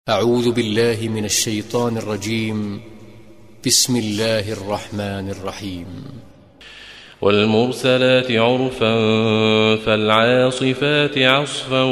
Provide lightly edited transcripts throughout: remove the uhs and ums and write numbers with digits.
أعوذ بالله من الشيطان الرجيم. بسم الله الرحمن الرحيم. والمرسلات عرفا فالعاصفات عصفا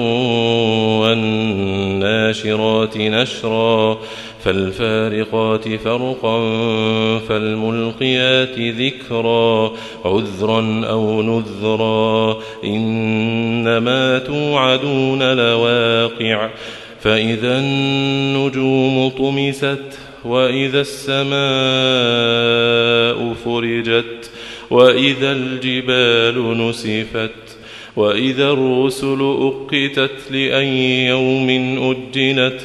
والناشرات نشرا فالفارقات فرقا فالملقيات ذكرا عذرا أو نذرا إنما توعدون لواقع فإذا النجوم طمست وإذا السماء فرجت وإذا الجبال نسفت وإذا الرسل أقتت لأي يوم أجلت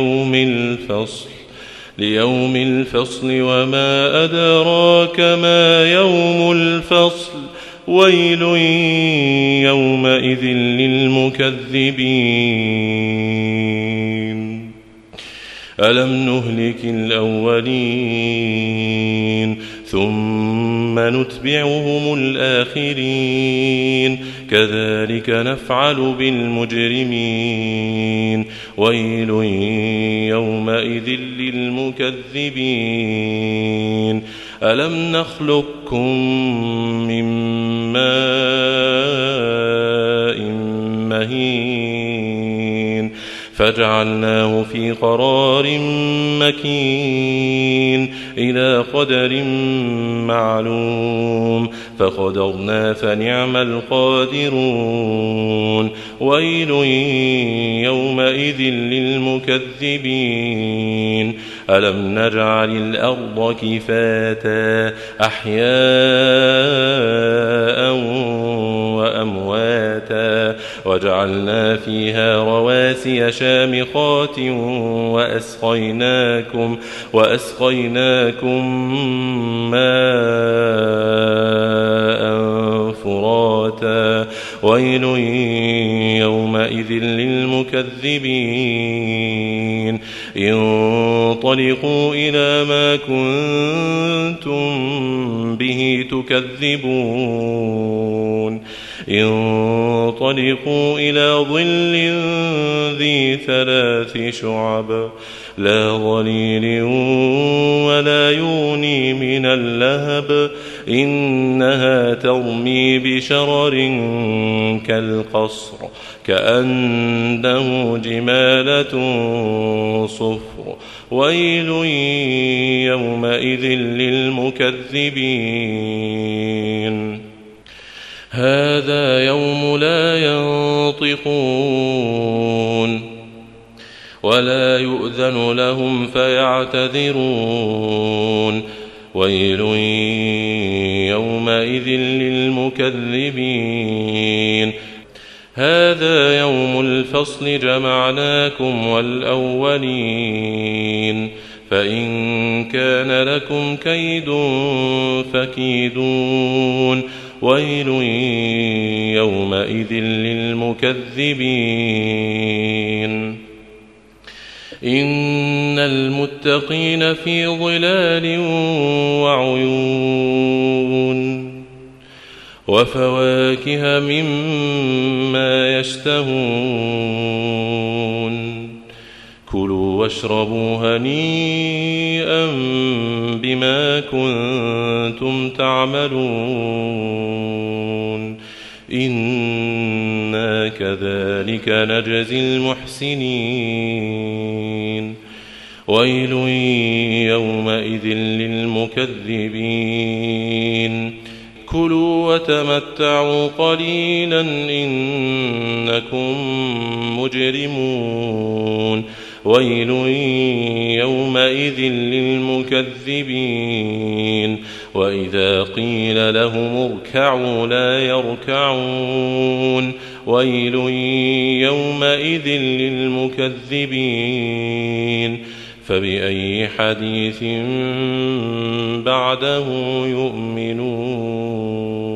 ليوم الفصل وما أدراك ما يوم الفصل ويل يومئذ للمكذبين ألم نهلك الأولين ثم نتبعهم الآخرين كذلك نفعل بالمجرمين ويل يومئذ للمكذبين ألم نخلقكم من ماء مهين فجعلناه في قرار مكين إلى قدر معلوم فقدرنا فنعم القادرون ويل يومئذ للمكذبين ألم نجعل الأرض كفاتا أحياء وأمواتا وجعلنا فيها رواسي شامخات وأسقيناكم ماء فراتا ويل يومئذ للمكذبين انطلقوا إلى ما كنتم به تكذبون انطلقوا إلى ظل ذي 3 شعب لا ظليل ولا يغني من اللهب إنها ترمي بشرر كالقصر كأنه جمالة صفر ويل يومئذ للمكذبين هذا يوم لا ينطقون ولا يؤذن لهم فيعتذرون ويل يومئذ للمكذبين هذا يوم الفصل جمعناكم والأولين فإن كان لكم كيد فكيدون ويل يومئذ للمكذبين إن المتقين في ظلال وعيون وفواكه مما يشتهون كلوا واشربوا هنيئا بما كنتم تعملون إنا كذلك نجزي المحسنين ويل يومئذ للمكذبين كلوا وتمتعوا قليلا إنكم مجرمون ويل يومئذ للمكذبين وإذا قيل لهم اركعوا لا يركعون ويل يومئذ للمكذبين فبأي حديث بعده يؤمنون